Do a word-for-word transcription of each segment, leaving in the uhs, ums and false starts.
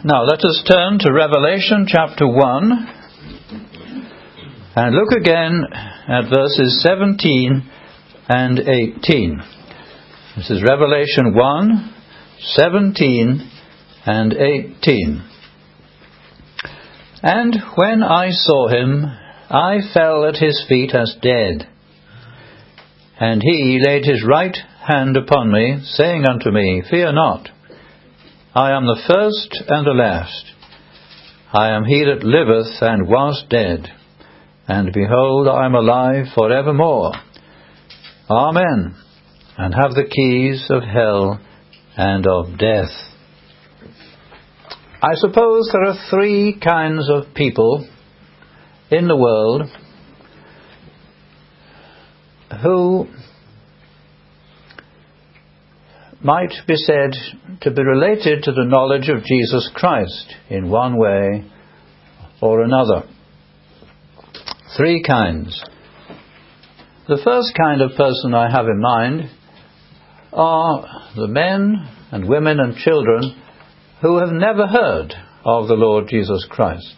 Now let us turn to Revelation chapter one and look again at verses seventeen and eighteen. This is Revelation one, seventeen and eighteen. And when I saw him, I fell at his feet as dead. And he laid his right hand upon me, saying unto me, Fear not, I am the first and the last. I am he that liveth and was dead, and behold, I am alive for evermore. Amen. And have the keys of hell and of death. I suppose there are three kinds of people in the world who might be said to be related to the knowledge of Jesus Christ in one way or another. Three kinds. The first kind of person I have in mind are the men and women and children who have never heard of the Lord Jesus Christ.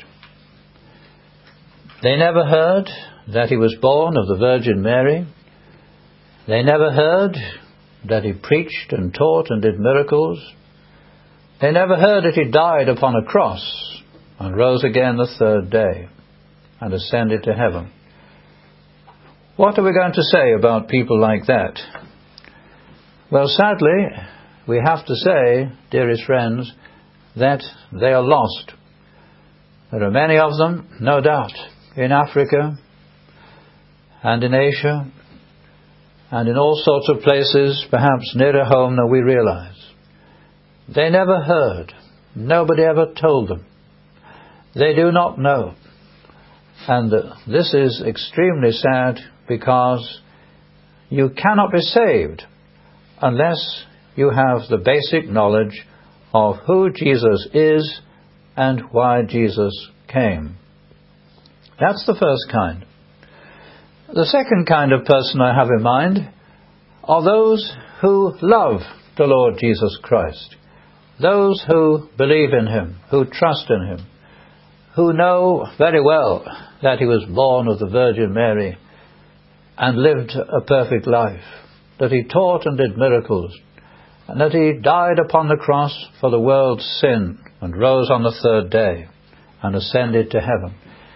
They never heard that he was born of the Virgin Mary. They never heard that he preached and taught and did miracles. They never heard that he died upon a cross and rose again the third day and ascended to heaven. What are we going to say about people like that? Well, sadly, we have to say, dearest friends, that they are lost. There are many of them, no doubt, in Africa and in Asia and in all sorts of places, perhaps nearer home than we realize. They never heard. Nobody ever told them. They do not know. And this is extremely sad, because you cannot be saved unless you have the basic knowledge of who Jesus is and why Jesus came. That's the first kind. The second kind of person I have in mind are those who love the Lord Jesus Christ, those who believe in him, who trust in him, who know very well that he was born of the Virgin Mary and lived a perfect life, that he taught and did miracles, and that he died upon the cross for the world's sin and rose on the third day and ascended to heaven.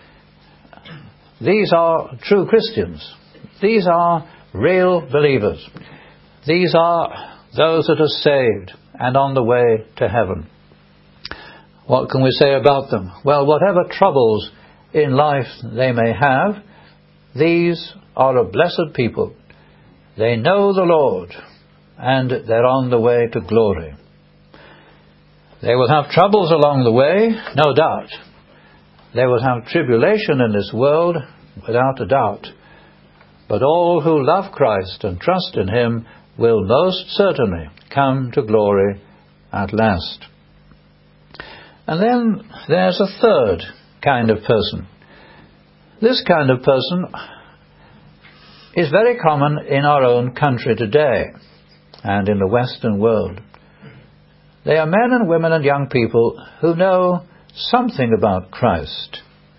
These are true Christians. These are real believers. These are those that are saved and on the way to heaven. What can we say about them? Well, whatever troubles in life they may have, these are a blessed people. They know the Lord, and they're on the way to glory. They will have troubles along the way, no doubt. They will have tribulation in this world, without a doubt. But all who love Christ and trust in him will most certainly come to glory at last. And then there's a third kind of person. This kind of person is very common in our own country today and in the Western world. They are men and women and young people who know something about Christ,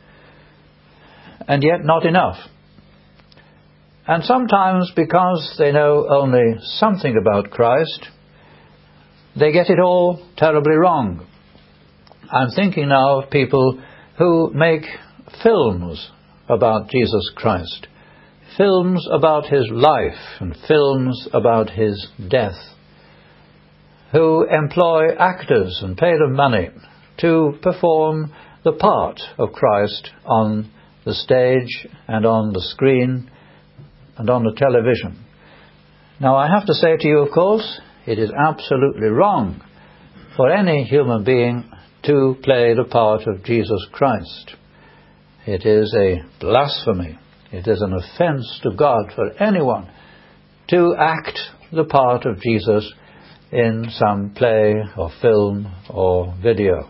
and yet not enough. And sometimes, because they know only something about Christ, they get it all terribly wrong. I'm thinking now of people who make films about Jesus Christ, films about his life and films about his death, who employ actors and pay them money to perform the part of Christ on the stage and on the screen and on the television. Now, I have to say to you, of course, it is absolutely wrong for any human being to play the part of Jesus Christ. It is a blasphemy. It is an offense to God for anyone to act the part of Jesus in some play or film or video.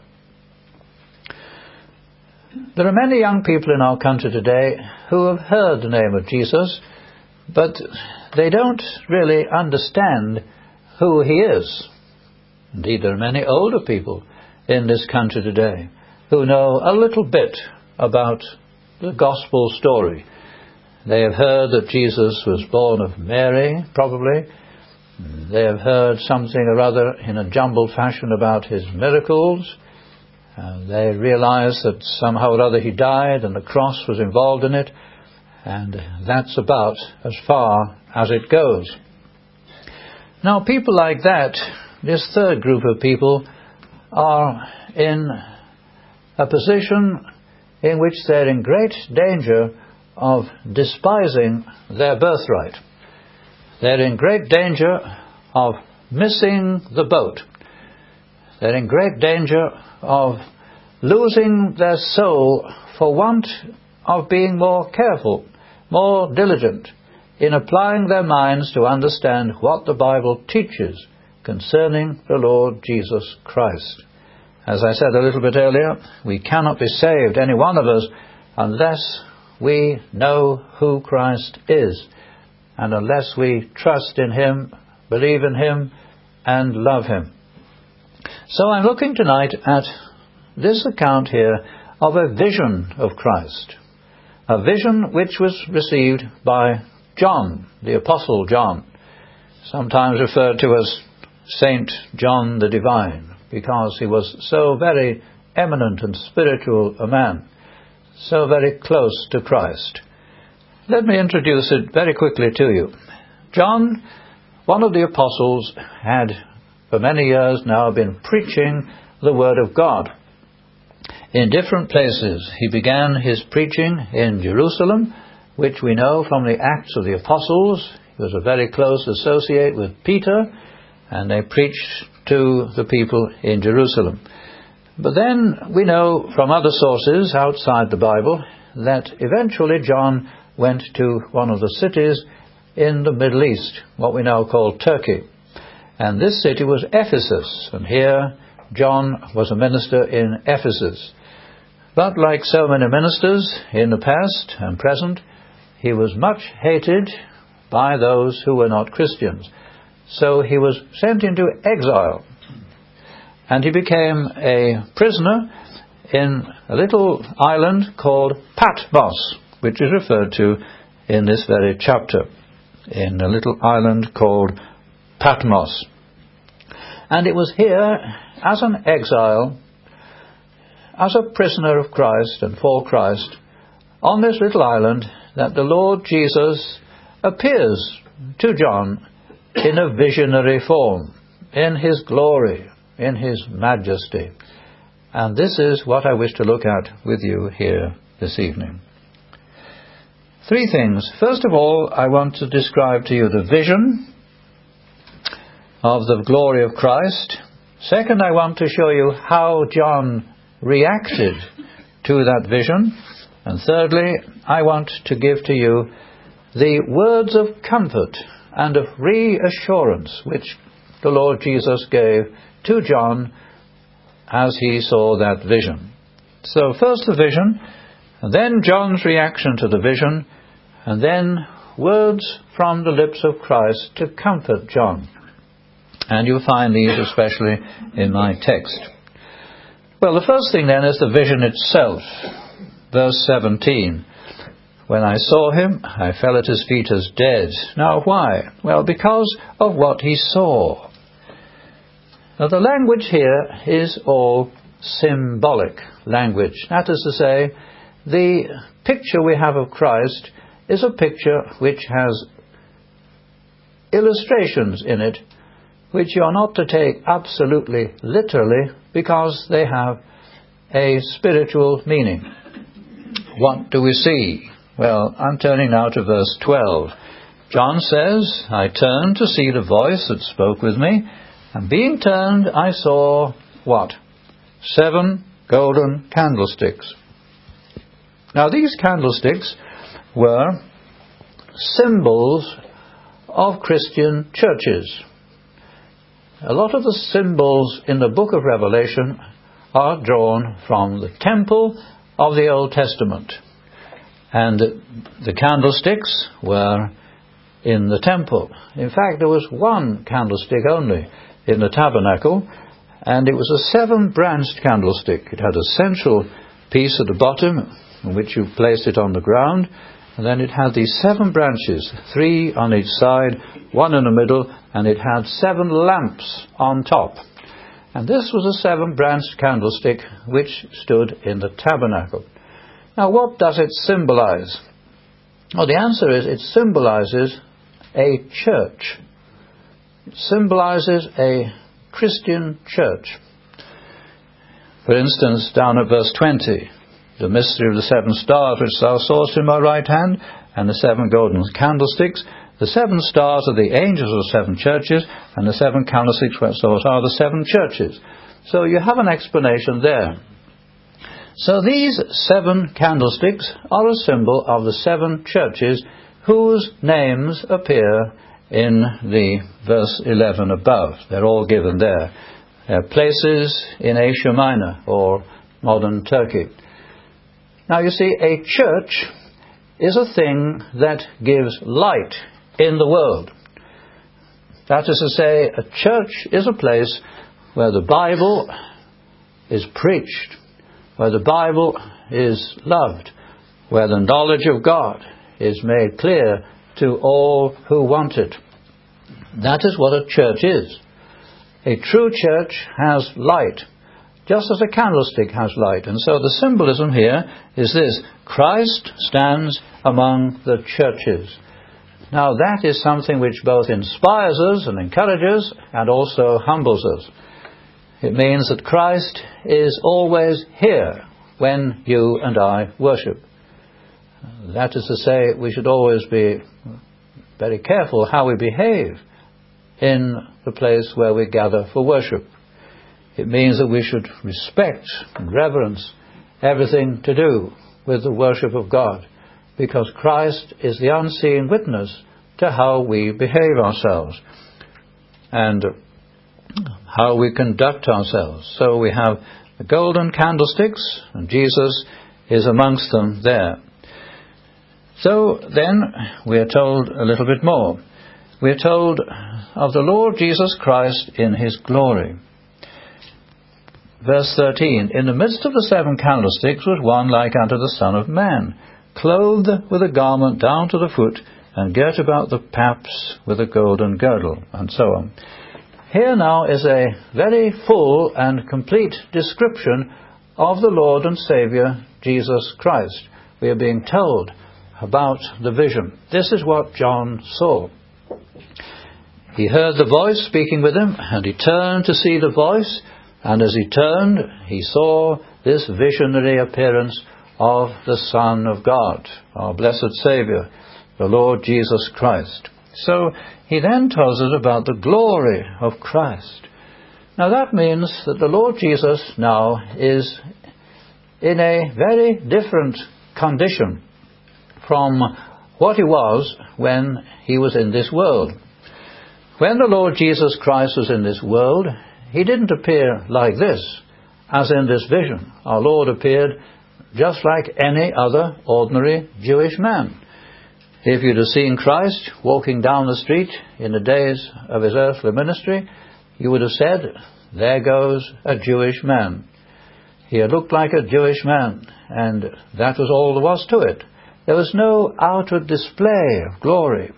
There are many young people in our country today who have heard the name of Jesus, but they don't really understand who he is. Indeed, there are many older people in this country today who know a little bit about the gospel story. They have heard that Jesus was born of Mary, probably. They have heard something or other in a jumbled fashion about his miracles. Uh, they realize that somehow or other he died and the cross was involved in it. And that's about as far as it goes. Now, people like that, this third group of people, are in a position in which they're in great danger of despising their birthright. They're in great danger of missing the boat. They're in great danger of losing their soul for want of being more careful, more diligent in applying their minds to understand what the Bible teaches concerning the Lord Jesus Christ. As I said a little bit earlier, we cannot be saved, any one of us, unless we know who Christ is, and unless we trust in Him, believe in Him, and love Him. So I'm looking tonight at this account here of a vision of Christ, a vision which was received by John, the Apostle John, sometimes referred to as Saint John the Divine, because he was so very eminent and spiritual a man, so very close to Christ. Let me introduce it very quickly to you. John, one of the apostles, had for many years now been preaching the Word of God in different places. He began his preaching in Jerusalem, which we know from the Acts of the Apostles. He was a very close associate with Peter, and they preached to the people in Jerusalem. But then we know from other sources outside the Bible that eventually John went to one of the cities in the Middle East, what we now call Turkey. And this city was Ephesus, and here John was a minister in Ephesus. But like so many ministers in the past and present, he was much hated by those who were not Christians. So he was sent into exile, and he became a prisoner in a little island called Patmos, which is referred to in this very chapter, in a little island called Patmos. And it was here, as an exile, as a prisoner of Christ and for Christ, on this little island, that the Lord Jesus appears to John in a visionary form, in His glory, in His majesty. And this is what I wish to look at with you here this evening. Three things. First of all, I want to describe to you the vision of the glory of Christ. Second, I want to show you how John reacted to that vision. And thirdly, I want to give to you the words of comfort and of reassurance which the Lord Jesus gave to John as he saw that vision. So first the vision, and then John's reaction to the vision, and then words from the lips of Christ to comfort John. And you'll find these especially in my text. Well, the first thing then is the vision itself. Verse seventeen. When I saw him, I fell at his feet as dead. Now why? Well, because of what he saw. Now the language here is all symbolic language. That is to say, the picture we have of Christ is a picture which has illustrations in it which you are not to take absolutely literally, because they have a spiritual meaning. What do we see? Well, I'm turning now to verse twelve. John says, I turned to see the voice that spoke with me, and being turned, I saw what? Seven golden candlesticks. Now, these candlesticks were symbols of Christian churches. A lot of the symbols in the book of Revelation are drawn from the temple of the Old Testament. And the candlesticks were in the temple. In fact, there was one candlestick only in the tabernacle, And it was a seven-branched candlestick. It had a central piece at the bottom, in which you placed it on the ground, and then it had these seven branches, three on each side, one in the middle, and it had seven lamps on top. And this was a seven-branched candlestick which stood in the tabernacle. Now, what does it symbolize? Well, the answer is it symbolizes a church. It symbolizes a Christian church. For instance, down at verse twenty, the mystery of the seven stars which thou sawest in my right hand, and the seven golden candlesticks. The seven stars are the angels of the seven churches, and the seven candlesticks which thou sawest are the seven churches. So you have an explanation there. So these seven candlesticks are a symbol of the seven churches whose names appear in the verse eleven above. They're all given there. They're places in Asia Minor, or modern Turkey. Now you see, a church is a thing that gives light in the world. That is to say, a church is a place where the Bible is preached, where the Bible is loved, where the knowledge of God is made clear to all who want it. That is what a church is. A true church has light, just as a candlestick has light. And so the symbolism here is this: Christ stands among the churches. Now that is something which both inspires us and encourages and also humbles us. It means that Christ is always here when you and I worship. That is to say, we should always be very careful how we behave in the place where we gather for worship. It means that we should respect and reverence everything to do with the worship of God, because Christ is the unseen witness to how we behave ourselves and how we conduct ourselves. So we have the golden candlesticks, and Jesus is amongst them there. So then we are told a little bit more. We are told of the Lord Jesus Christ in his glory. Verse thirteen, in the midst of the seven candlesticks was one like unto the Son of Man, clothed with a garment down to the foot, and girt about the paps with a golden girdle, and so on. Here now is a very full and complete description of the Lord and Saviour Jesus Christ. We are being told about the vision. This is what John saw. He heard the voice speaking with him, and he turned to see the voice, and as he turned, he saw this visionary appearance of the Son of God, our blessed Saviour, the Lord Jesus Christ. So he then tells us about the glory of Christ. Now that means that the Lord Jesus now is in a very different condition from what he was when he was in this world. When the Lord Jesus Christ was in this world, he didn't appear like this, as in this vision. Our Lord appeared just like any other ordinary Jewish man. If you'd have seen Christ walking down the street in the days of his earthly ministry, you would have said, there goes a Jewish man. He had looked like a Jewish man, and that was all there was to it. There was no outward display of glory.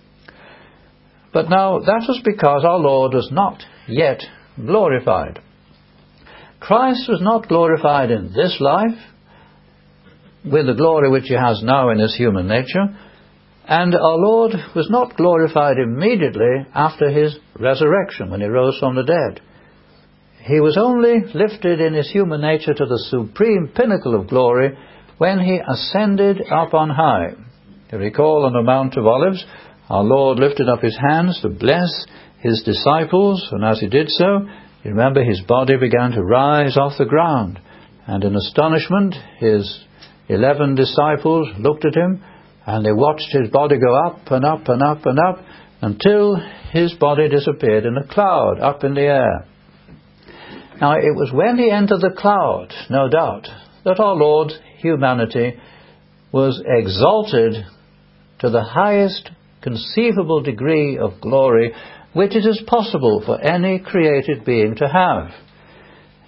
But now that was because our Lord was not yet glorified. Christ was not glorified in this life with the glory which he has now in his human nature, and our Lord was not glorified immediately after his resurrection when he rose from the dead. He was only lifted in his human nature to the supreme pinnacle of glory when he ascended up on high. You recall on the Mount of Olives, our Lord lifted up his hands to bless his disciples, and as he did so, you remember his body began to rise off the ground, and in astonishment his eleven disciples looked at him, and they watched his body go up and up and up and up until his body disappeared in a cloud up in the air. Now it was when he entered the cloud, no doubt, that our Lord's humanity was exalted to the highest conceivable degree of glory which it is possible for any created being to have.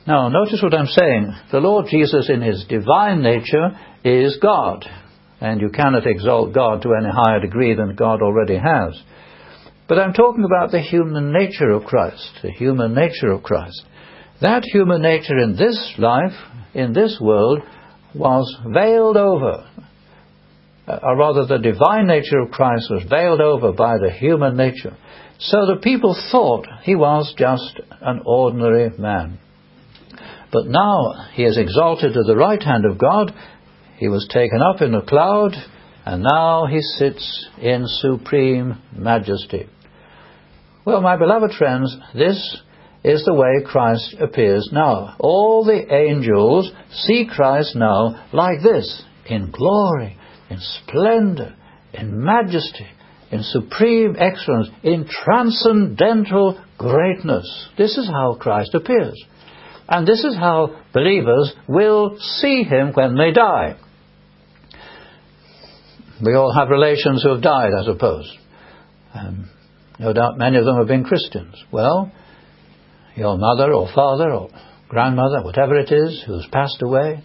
Now, notice what I'm saying. The Lord Jesus in his divine nature is God. And you cannot exalt God to any higher degree than God already has. But I'm talking about the human nature of Christ. The human nature of Christ. That human nature in this life, in this world, was veiled over. Or rather, the divine nature of Christ was veiled over by the human nature. So the people thought he was just an ordinary man. But now he is exalted to the right hand of God. He was taken up in a cloud, and now he sits in supreme majesty. Well, my beloved friends, this is the way Christ appears now. All the angels see Christ now like this, in glory, in splendor, in majesty, in supreme excellence, in transcendental greatness. This is how Christ appears. And this is how believers will see him when they die. We all have relations who have died, I suppose. Um, no doubt many of them have been Christians. Well, your mother or father or grandmother, whatever it is, who's passed away,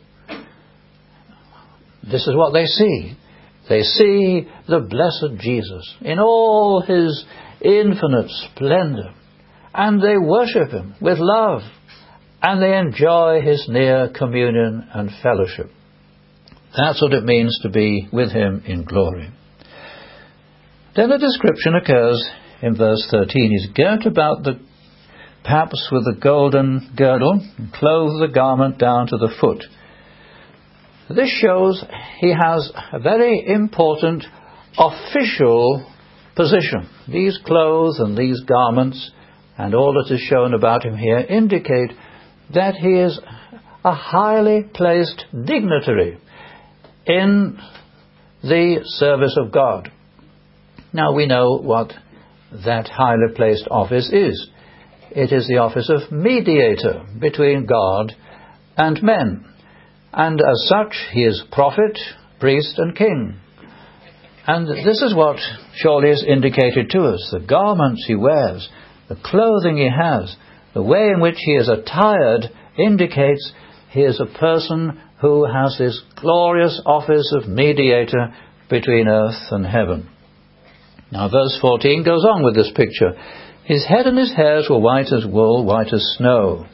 this is what they see. They see the blessed Jesus in all his infinite splendor. And they worship him with love. And they enjoy his near communion and fellowship. That's what it means to be with him in glory. Then a description occurs in verse thirteen. He's girt about the paps with a golden girdle, and clothed the garment down to the foot. This shows he has a very important official position. These clothes and these garments and all that is shown about him here indicate that he is a highly placed dignitary in the service of God. Now we know what that highly placed office is. It is the office of mediator between God and men. And as such, he is prophet, priest and king. And this is what surely is indicated to us. The garments he wears, the clothing he has, the way in which he is attired indicates he is a person who has this glorious office of mediator between earth and heaven. Now verse fourteen goes on with this picture. His head and his hairs were white as wool, white as snow.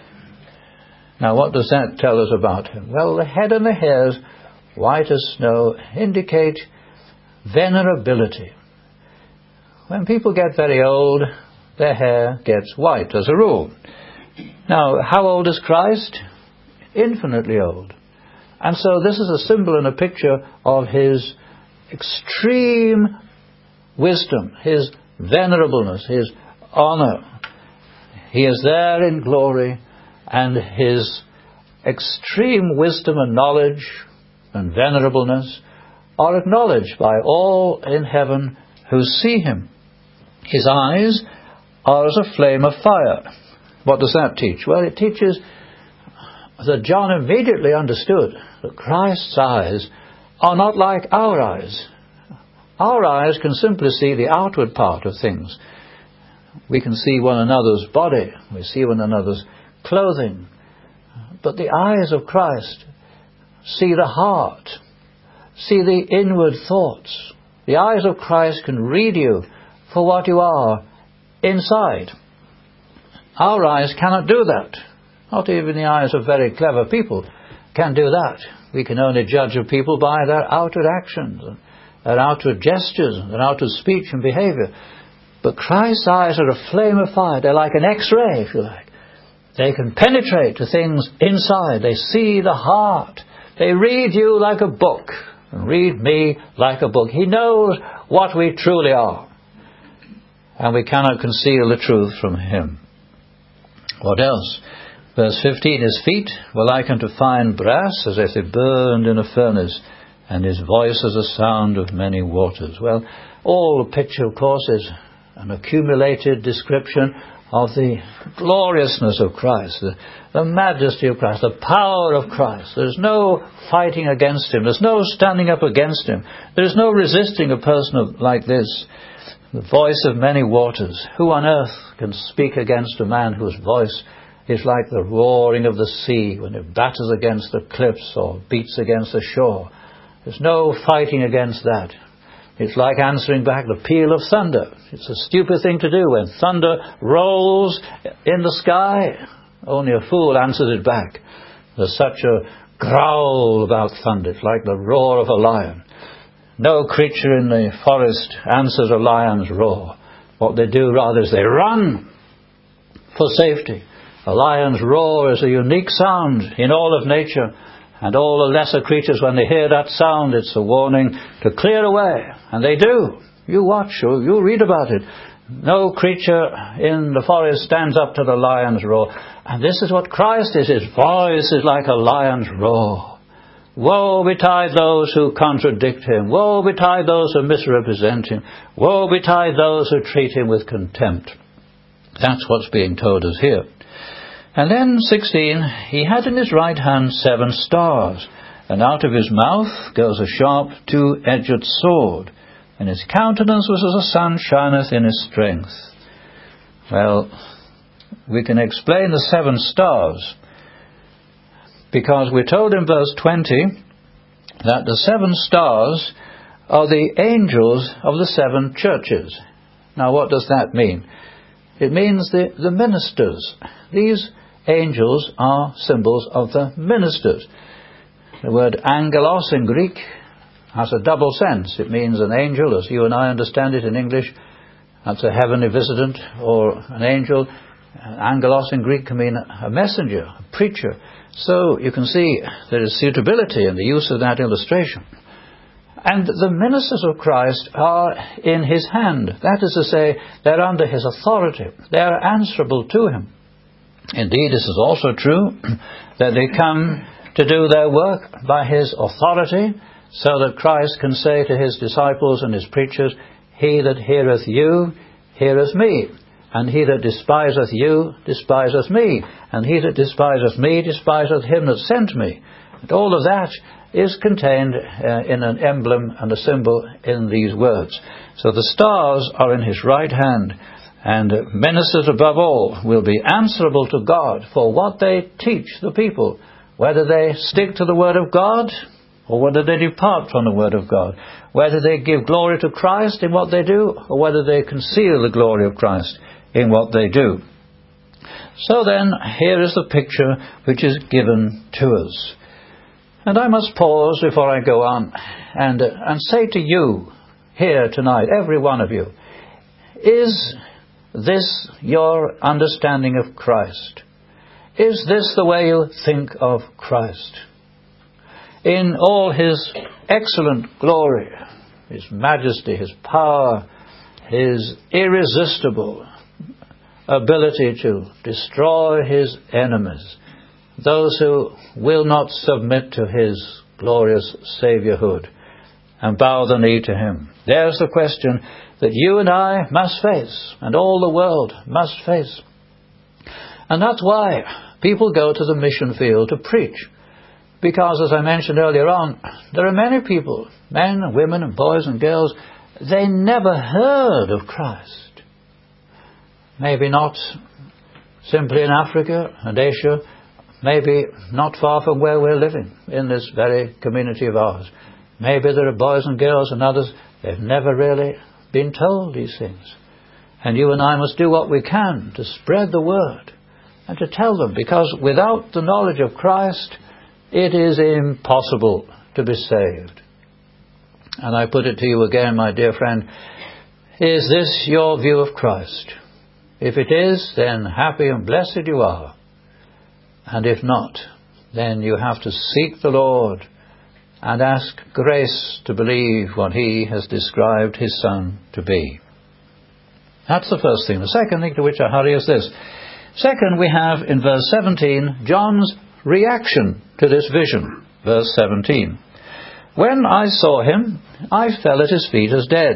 Now what does that tell us about him? Well, the head and the hairs, white as snow, indicate venerability. When people get very old, their hair gets white as a rule. Now, how old is Christ? Infinitely old. And so this is a symbol and a picture of his extreme wisdom, his venerableness, his honor. He is there in glory, and his extreme wisdom and knowledge and venerableness are acknowledged by all in heaven who see him. His eyes are as a flame of fire. What does that teach? Well, it teaches that John immediately understood that Christ's eyes are not like our eyes. Our eyes can simply see the outward part of things. We can see one another's body. We see one another's clothing. But the eyes of Christ see the heart, see the inward thoughts. The eyes of Christ can read you for what you are inside. Our eyes cannot do that. Not even the eyes of very clever people can do that. We can only judge of people by their outward actions, and their outward gestures, and their outward speech and behavior. But Christ's eyes are a flame of fire. They're like an X-ray, if you like. They can penetrate to things inside. They see the heart. They read you like a book, and read me like a book. He knows what we truly are, and we cannot conceal the truth from him. What else? Verse fifteen, his feet were like unto fine brass, as if they burned in a furnace, and his voice as a sound of many waters. Well, all the picture, of course, is an accumulated description of the gloriousness of Christ, the, the majesty of Christ, the power of Christ. There's no fighting against him. There's no standing up against him. There's no resisting a person of, like this. The voice of many waters. Who on earth can speak against a man whose voice is like the roaring of the sea when it batters against the cliffs or beats against the shore. There's no fighting against that. It's like answering back the peal of thunder. It's a stupid thing to do when thunder rolls in the sky. Only a fool answers it back. There's such a growl about thunder. It's like the roar of a lion. No creature in the forest answers a lion's roar. What they do rather is they run for safety. A lion's roar is a unique sound in all of nature, and all the lesser creatures, when they hear that sound, it's a warning to clear away. And they do. You watch, you, you read about it. No creature in the forest stands up to the lion's roar. And this is what Christ is. His voice is like a lion's roar. Woe betide those who contradict him. Woe betide those who misrepresent him. Woe betide those who treat him with contempt. That's what's being told us here. And then, sixteen, he had in his right hand seven stars, and out of his mouth goes a sharp two-edged sword, and his countenance was as the sun shineth in his strength. Well, we can explain the seven stars, because we're told in verse twenty that the seven stars are the angels of the seven churches. Now, what does that mean? It means the, the ministers. These angels are symbols of the ministers. The word angelos in Greek has a double sense. It means an angel, as you and I understand it in English. That's a heavenly visitant or an angel. Angelos in Greek can mean a messenger, a preacher. So you can see there is suitability in the use of that illustration. And the ministers of Christ are in his hand. That is to say, they're under his authority. They are answerable to him. Indeed, this is also true, that they come to do their work by his authority, so that Christ can say to his disciples and his preachers, he that heareth you, heareth me. And he that despiseth you, despiseth me. And he that despiseth me, despiseth him that sent me. And all of that is contained uh, in an emblem and a symbol in these words. So the stars are in his right hand, and ministers above all will be answerable to God for what they teach the people, whether they stick to the Word of God or whether they depart from the Word of God, whether they give glory to Christ in what they do or whether they conceal the glory of Christ in what they do. So then, here is the picture which is given to us. And I must pause before I go on and, uh, and say to you here tonight, every one of you, is this your understanding of Christ? Is this the way you think of Christ? In all his excellent glory, his majesty, his power, his irresistible ability to destroy his enemies, those who will not submit to his glorious Saviourhood and bow the knee to him. There's the question that you and I must face, and all the world must face. And that's why people go to the mission field to preach. Because, as I mentioned earlier on, there are many people, men and women and boys and girls, they never heard of Christ. Maybe not simply in Africa and Asia, maybe not far from where we're living, in this very community of ours. Maybe there are boys and girls and others, they've never really been told these things. And you and I must do what we can to spread the word and to tell them, because without the knowledge of Christ, it is impossible to be saved. And I put it to you again, my dear friend, is this your view of Christ? If it is, then happy and blessed you are. And if not, then you have to seek the Lord and ask grace to believe what he has described his Son to be. That's the first thing. The second thing to which I hurry is this. Second, we have in verse seventeen, John's reaction to this vision. Verse seventeen. When I saw him, I fell at his feet as dead.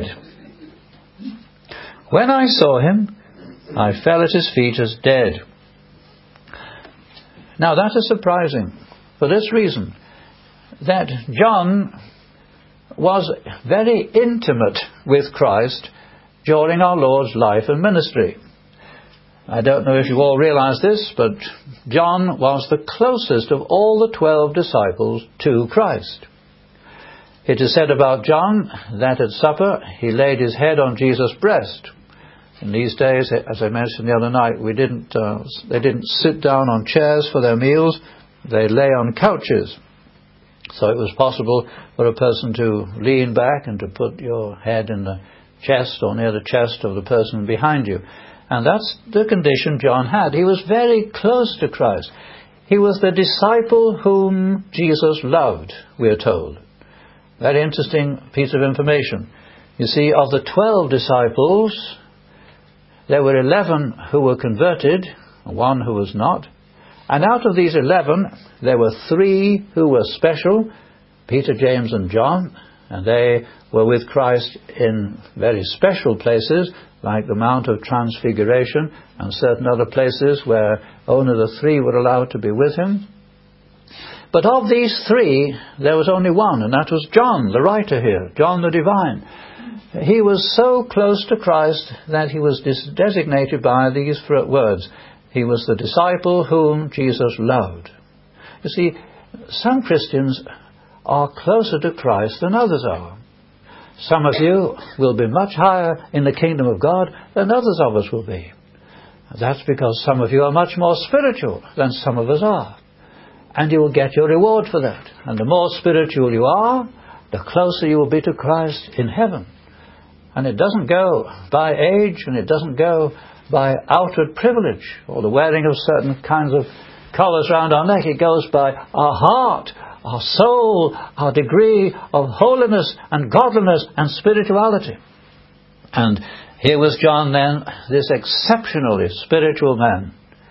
When I saw him, I fell at his feet as dead. Now that is surprising for this reason, that John was very intimate with Christ during our Lord's life and ministry. I don't know if you all realize this, but John was the closest of all the twelve disciples to Christ. It is said about John that at supper he laid his head on Jesus' breast. In these days, as I mentioned the other night, we didn't, uh, they didn't sit down on chairs for their meals. They lay on couches. So it was possible for a person to lean back and to put your head in the chest or near the chest of the person behind you. And that's the condition John had. He was very close to Christ. He was the disciple whom Jesus loved, we are told. Very interesting piece of information. You see, of the twelve disciples, there were eleven who were converted, one who was not. And out of these eleven, there were three who were special, Peter, James and John, and they were with Christ in very special places, like the Mount of Transfiguration and certain other places where only the three were allowed to be with him. But of these three, there was only one, and that was John, the writer here, John the Divine. He was so close to Christ that he was designated by these words. He was the disciple whom Jesus loved. You see, some Christians are closer to Christ than others are. Some of you will be much higher in the kingdom of God than others of us will be. That's because some of you are much more spiritual than some of us are. And you will get your reward for that. And the more spiritual you are, the closer you will be to Christ in heaven. And it doesn't go by age, and it doesn't go by outward privilege or the wearing of certain kinds of collars around our neck. It goes by our heart, our soul, our degree of holiness and godliness and spirituality. And here was John then, this exceptionally spiritual man.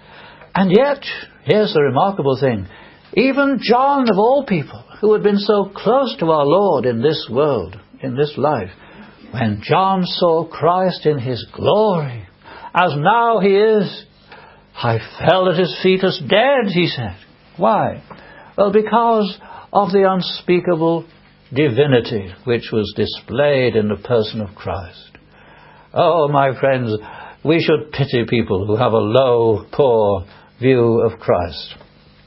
And yet, here's the remarkable thing. Even John, of all people, who had been so close to our Lord in this world, in this life, when John saw Christ in his glory, as now he is, I fell at his feet as dead, he said. Why? Well, because of the unspeakable divinity which was displayed in the person of Christ. Oh, my friends, we should pity people who have a low, poor view of Christ.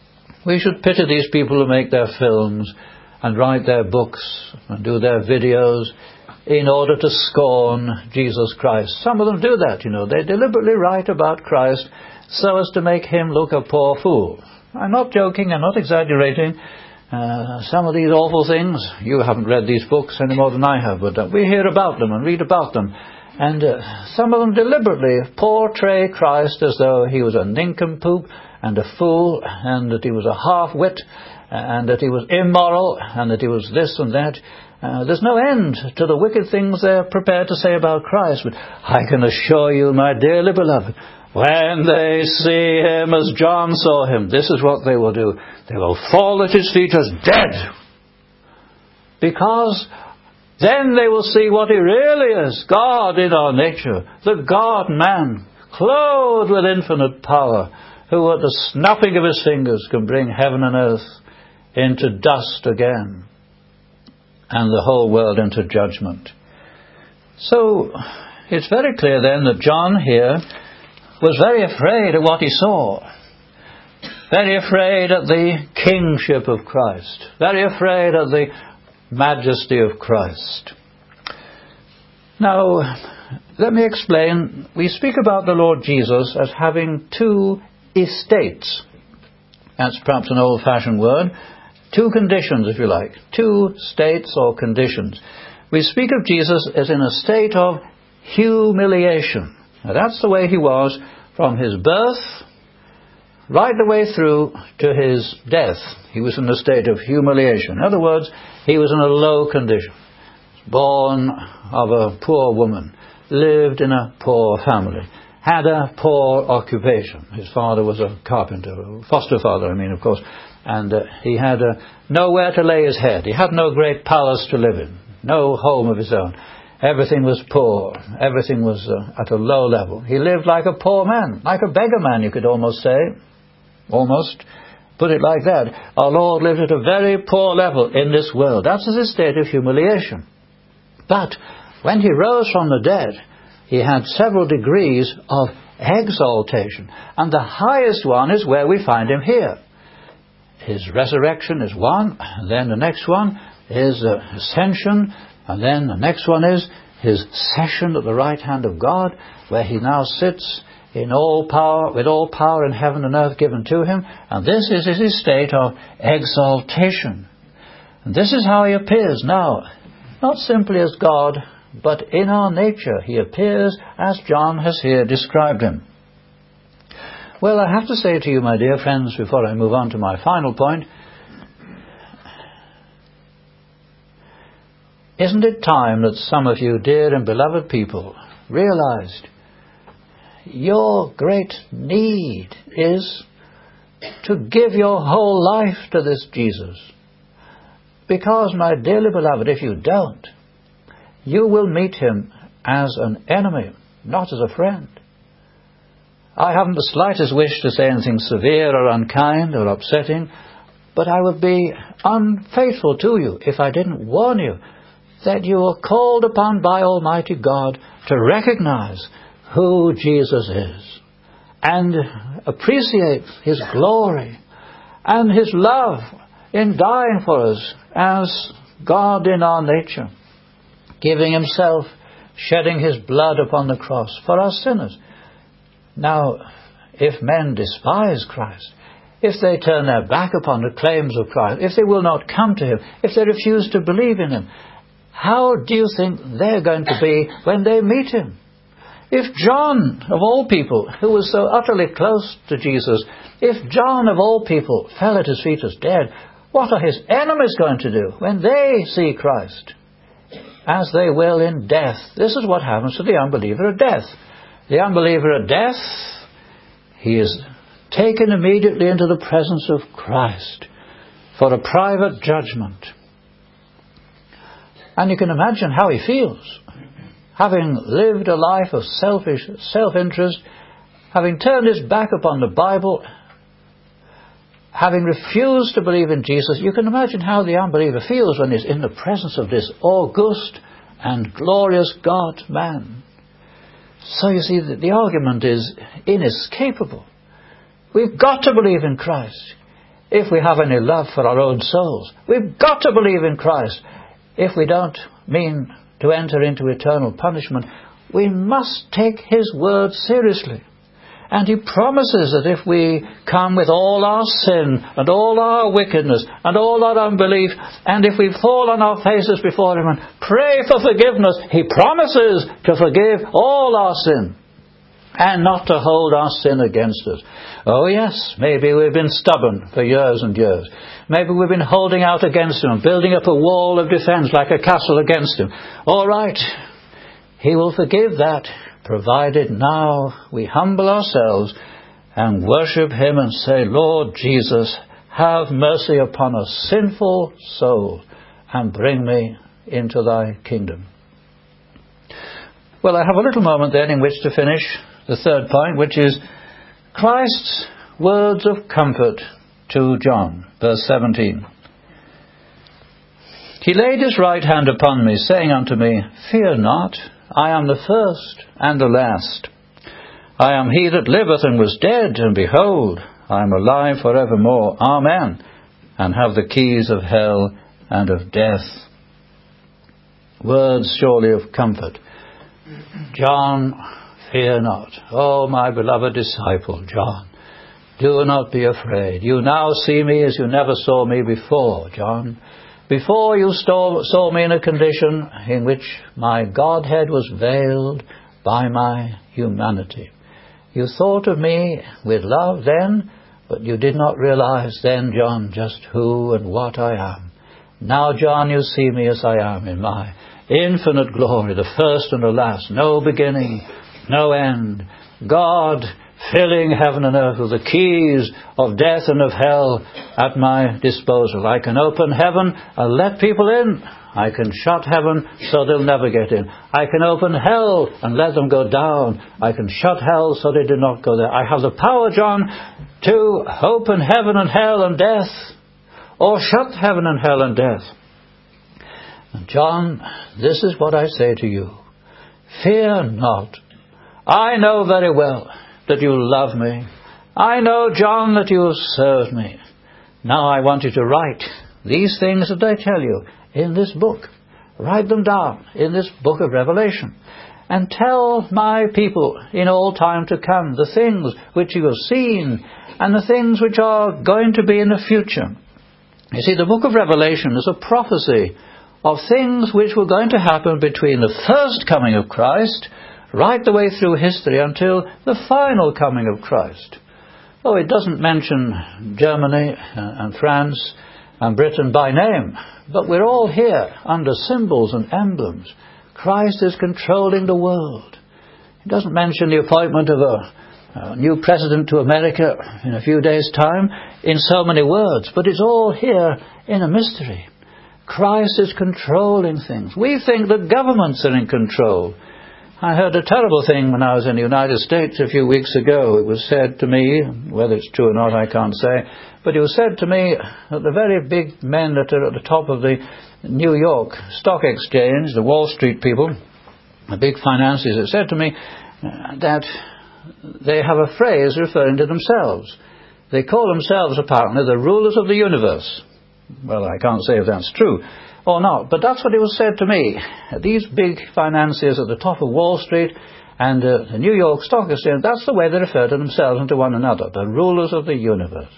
We should pity these people who make their films and write their books and do their videos in order to scorn Jesus Christ. Some of them do that, you know. They deliberately write about Christ so as to make him look a poor fool. I'm not joking, I'm not exaggerating. Uh, some of these awful things, you haven't read these books any more than I have, but uh, we hear about them and read about them. And uh, some of them deliberately portray Christ as though he was a nincompoop and a fool, and that he was a half-wit, and that he was immoral, and that he was this and that. Uh, there's no end to the wicked things they're prepared to say about Christ. But I can assure you, my dearly beloved, when they see him as John saw him, this is what they will do. They will fall at his feet as dead. Because then they will see what he really is, God in our nature, the God-man, clothed with infinite power, who at the snapping of his fingers can bring heaven and earth into dust again, and the whole world into judgment. So it's very clear then that John here was very afraid of what he saw, very afraid of the kingship of Christ, very afraid of the majesty of Christ. Now, let me explain. We speak about the Lord Jesus as having two estates. That's perhaps an old-fashioned word. Two conditions, if you like. Two states or conditions. We speak of Jesus as in a state of humiliation. Now, that's the way he was from his birth right the way through to his death. He was in a state of humiliation. In other words, he was in a low condition. Born of a poor woman, lived in a poor family, had a poor occupation. His father was a carpenter, a foster father, I mean, of course, and uh, he had uh, nowhere to lay his head. He had no great palace to live in, no home of his own. Everything was poor. Everything was uh, at a low level. He lived like a poor man, like a beggar man, you could almost say. Almost. Put it like that. Our Lord lived at a very poor level in this world. That's his state of humiliation. But when he rose from the dead, he had several degrees of exaltation. And the highest one is where we find him here. His resurrection is one, and then the next one is uh, ascension, and then the next one is his session at the right hand of God, where he now sits in all power, with all power in heaven and earth given to him, and this is his state of exaltation. And this is how he appears now, not simply as God, but in our nature he appears as John has here described him. Well, I have to say to you, my dear friends, before I move on to my final point, isn't it time that some of you, dear and beloved people, realized your great need is to give your whole life to this Jesus? Because, my dearly beloved, if you don't, you will meet him as an enemy, not as a friend. I haven't the slightest wish to say anything severe or unkind or upsetting, but I would be unfaithful to you if I didn't warn you that you are called upon by Almighty God to recognize who Jesus is and appreciate his glory and his love in dying for us as God in our nature, giving himself, shedding his blood upon the cross for our sinners. Now, if men despise Christ, if they turn their back upon the claims of Christ, if they will not come to him, if they refuse to believe in him, how do you think they're going to be when they meet him? If John, of all people, who was so utterly close to Jesus, if John, of all people, fell at his feet as dead, what are his enemies going to do when they see Christ? As they will in death. This is what happens to the unbeliever at death. The unbeliever at death, he is taken immediately into the presence of Christ for a private judgment. And you can imagine how he feels, having lived a life of selfish self-interest, having turned his back upon the Bible, having refused to believe in Jesus. You can imagine how the unbeliever feels when he's in the presence of this august and glorious God-man. So you see that the argument is inescapable. We've got to believe in Christ if we have any love for our own souls. We've got to believe in Christ if we don't mean to enter into eternal punishment. We must take his word seriously. And he promises that if we come with all our sin and all our wickedness and all our unbelief, and if we fall on our faces before him and pray for forgiveness, he promises to forgive all our sin and not to hold our sin against us. Oh yes, maybe we've been stubborn for years and years. Maybe we've been holding out against him, building up a wall of defense like a castle against him. All right, he will forgive that, provided now we humble ourselves and worship him and say, Lord Jesus, have mercy upon a sinful soul and bring me into thy kingdom. Well, I have a little moment then in which to finish the third point, which is Christ's words of comfort to John, verse seventeen. He laid his right hand upon me, saying unto me, Fear not, I am the first and the last. I am he that liveth and was dead, and behold, I am alive for evermore. Amen. And have the keys of hell and of death. Words surely of comfort. John, fear not. Oh, my beloved disciple, John, do not be afraid. You now see me as you never saw me before, John. Before you saw, saw me in a condition in which my Godhead was veiled by my humanity. You thought of me with love then, but you did not realize then, John, just who and what I am. Now, John, you see me as I am in my infinite glory, the first and the last, no beginning, no end. God filling heaven and earth with the keys of death and of hell at my disposal. I can open heaven and let people in. I can shut heaven so they'll never get in. I can open hell and let them go down. I can shut hell so they do not go there. I have the power, John, to open heaven and hell and death, or shut heaven and hell and death. And John, this is what I say to you. Fear not. I know very well that you love me. I know, John, that you have served me. Now I want you to write these things that I tell you in this book. Write them down in this book of Revelation. And tell my people in all time to come the things which you have seen and the things which are going to be in the future. You see, the book of Revelation is a prophecy of things which were going to happen between the first coming of Christ right the way through history until the final coming of Christ. Oh, it doesn't mention Germany and France and Britain by name, but we're all here under symbols and emblems. Christ is controlling the world. It doesn't mention the appointment of a, a new president to America in a few days' time in so many words, but it's all here in a mystery. Christ is controlling things. We think that governments are in control. I heard a terrible thing when I was in the United States a few weeks ago. It was said to me, whether it's true or not I can't say, but it was said to me that the very big men that are at the top of the New York Stock Exchange, the Wall Street people, the big financiers, it said to me that they have a phrase referring to themselves. They call themselves apparently the rulers of the universe. Well, I can't say if that's true or not, but that's what it was said to me. These big financiers at the top of Wall Street and uh, the New York Stock Exchange, that's the way they refer to themselves and to one another, the rulers of the universe.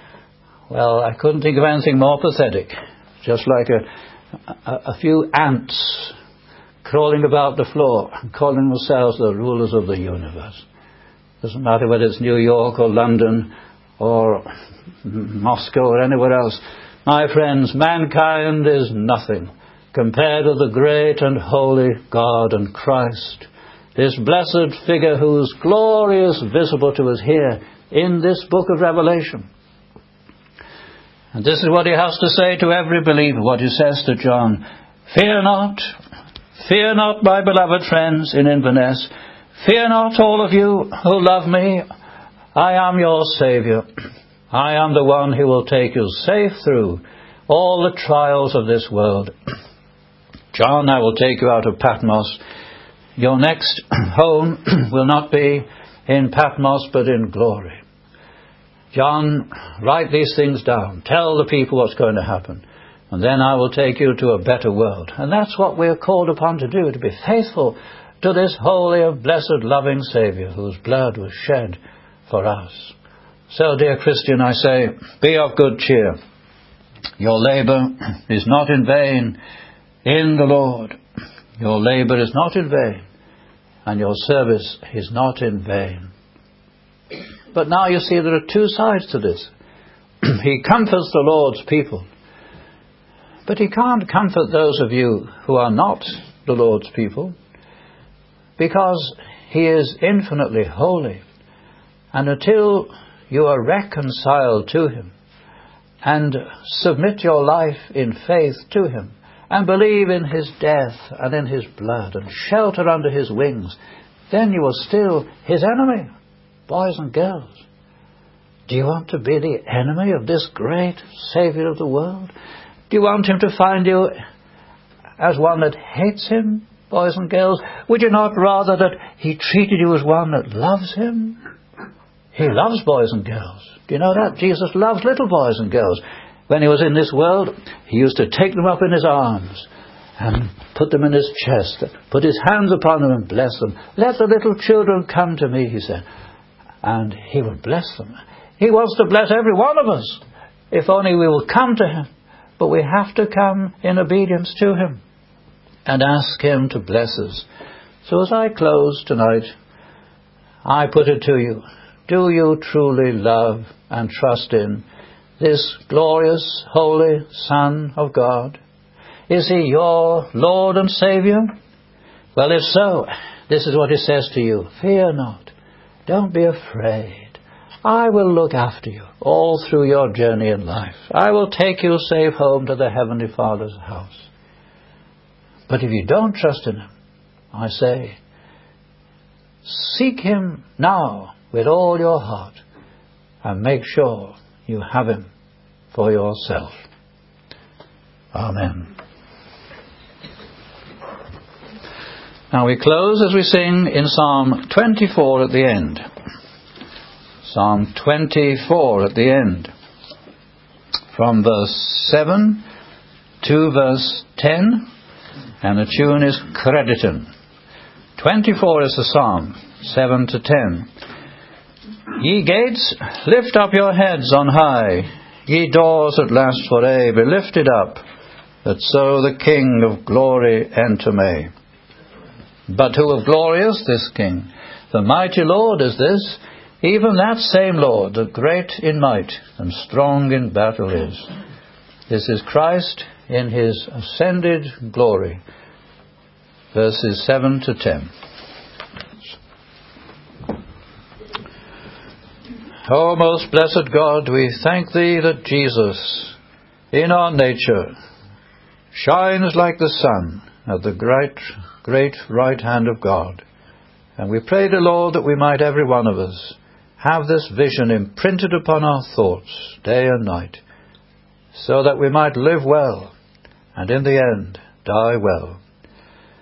Well, I couldn't think of anything more pathetic. Just like a, a, a few ants crawling about the floor, calling themselves the rulers of the universe. Doesn't matter whether it's New York or London or Moscow or anywhere else. My friends, mankind is nothing compared to the great and holy God and Christ, this blessed figure whose glory is visible to us here in this book of Revelation. And this is what he has to say to every believer, what he says to John. Fear not, fear not, my beloved friends in Inverness. Fear not, all of you who love me. I am your Saviour. I am the one who will take you safe through all the trials of this world. John, I will take you out of Patmos. Your next home will not be in Patmos, but in glory. John, write these things down. Tell the people what's going to happen. And then I will take you to a better world. And that's what we're called upon to do, to be faithful to this holy and blessed loving Saviour whose blood was shed for us. So, dear Christian, I say, be of good cheer. Your labour is not in vain in the Lord. Your labour is not in vain, and your service is not in vain. But now you see there are two sides to this. He comforts the Lord's people, but he can't comfort those of you who are not the Lord's people, because he is infinitely holy. And until you are reconciled to him and submit your life in faith to him and believe in his death and in his blood and shelter under his wings, then you are still his enemy. Boys and girls, do you want to be the enemy of this great Saviour of the world? Do you want him to find you as one that hates him, boys and girls? Would you not rather that he treated you as one that loves him? He loves boys and girls. Do you know that? Jesus loves little boys and girls. When he was in this world, he used to take them up in his arms and put them in his chest, put his hands upon them and bless them. Let the little children come to me, he said, and he would bless them. He wants to bless every one of us, if only we will come to him. But we have to come in obedience to him and ask him to bless us. So as I close tonight, I put it to you. Do you truly love and trust in this glorious, holy Son of God? Is he your Lord and Saviour? Well, if so, this is what he says to you. Fear not. Don't be afraid. I will look after you all through your journey in life. I will take you safe home to the Heavenly Father's house. But if you don't trust in him, I say, seek him now with all your heart and make sure you have him for yourself. Amen. Now we close as we sing in Psalm twenty-four at the end. Psalm twenty-four at the end, from verse seven to verse ten, and the tune is Crediton. twenty-four is the psalm, seven to ten. Ye gates, lift up your heads on high, ye doors that last for aye, be lifted up, that so the King of glory enter may. But who of glory is this King? The mighty Lord is this, even that same Lord, that great in might and strong in battle is. This is Christ in his ascended glory. Verses seven to ten. O most blessed God, we thank thee that Jesus, in our nature, shines like the sun at the great, great right hand of God. And we pray the Lord that we might, every one of us, have this vision imprinted upon our thoughts day and night, so that we might live well, and in the end die well.